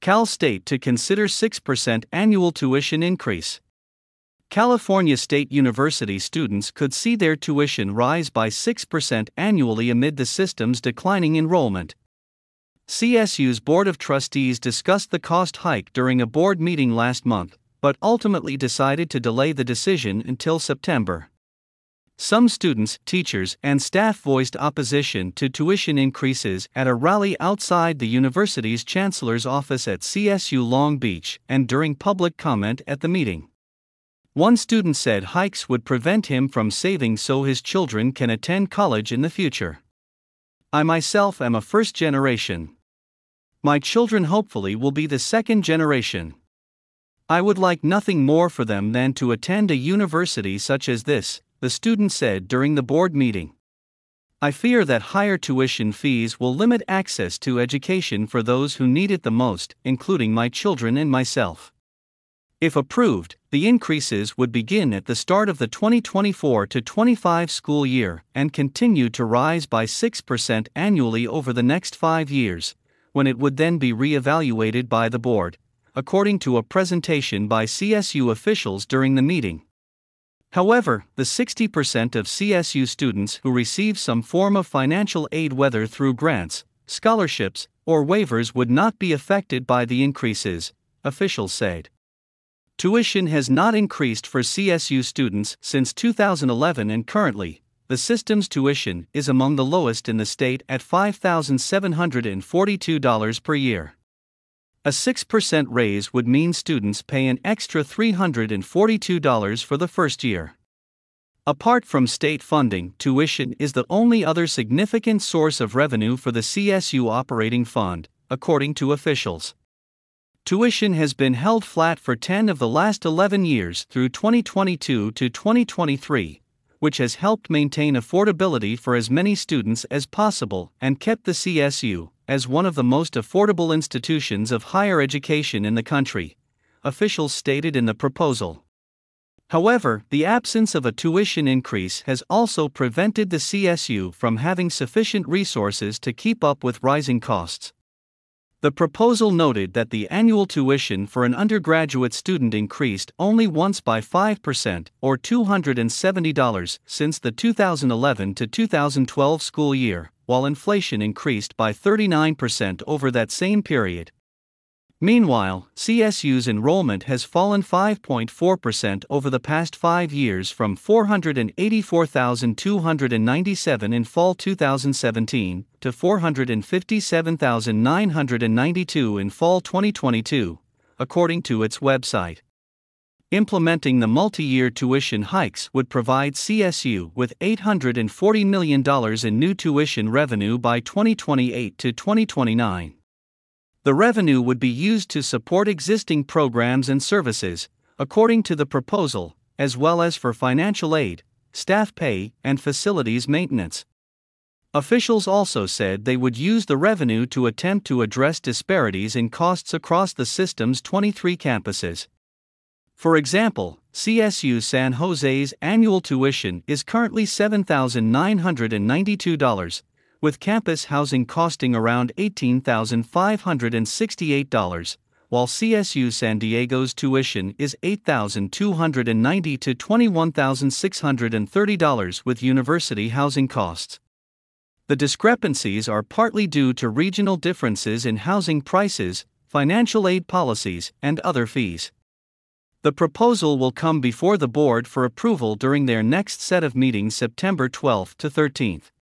Cal State to consider 6% annual tuition increase. California State University students could see their tuition rise by 6% annually amid the system's declining enrollment. CSU's Board of Trustees discussed the cost hike during a board meeting last month, but ultimately decided to delay the decision until September. Some students, teachers, and staff voiced opposition to tuition increases at a rally outside the university's chancellor's office at CSU Long Beach and during public comment at the meeting. One student said hikes would prevent him from saving so his children can attend college in the future. I myself am a first generation. My children hopefully will be the second generation. I would like nothing more for them than to attend a university such as this, the student said during the board meeting. I fear that higher tuition fees will limit access to education for those who need it the most, including my children and myself. If approved, the increases would begin at the start of the 2024-25 school year and continue to rise by 6% annually over the next 5 years, when it would then be re-evaluated by the board, according to a presentation by CSU officials during the meeting. However, the 60% of CSU students who receive some form of financial aid, whether through grants, scholarships, or waivers, would not be affected by the increases, officials said. Tuition has not increased for CSU students since 2011, and currently, the system's tuition is among the lowest in the state at $5,742 per year. A 6% raise would mean students pay an extra $342 for the first year. Apart from state funding, tuition is the only other significant source of revenue for the CSU operating fund, according to officials. Tuition has been held flat for 10 of the last 11 years through 2022 to 2023, which has helped maintain affordability for as many students as possible and kept the CSU as one of the most affordable institutions of higher education in the country, officials stated in the proposal. However, the absence of a tuition increase has also prevented the CSU from having sufficient resources to keep up with rising costs. The proposal noted that the annual tuition for an undergraduate student increased only once by 5%, or $270, since the 2011 to 2012 school year, while inflation increased by 39% over that same period. Meanwhile, CSU's enrollment has fallen 5.4% over the past 5 years, from 484,297 in fall 2017 to 457,992 in fall 2022, according to its website. Implementing the multi-year tuition hikes would provide CSU with $840 million in new tuition revenue by 2028 to 2029. The revenue would be used to support existing programs and services, according to the proposal, as well as for financial aid, staff pay, and facilities maintenance. Officials also said they would use the revenue to attempt to address disparities in costs across the system's 23 campuses. For example, CSU San Jose's annual tuition is currently $7,992, with campus housing costing around $18,568, while CSU San Diego's tuition is $8,290 to $21,630 with university housing costs. The discrepancies are partly due to regional differences in housing prices, financial aid policies, and other fees. The proposal will come before the board for approval during their next set of meetings September 12 to 13.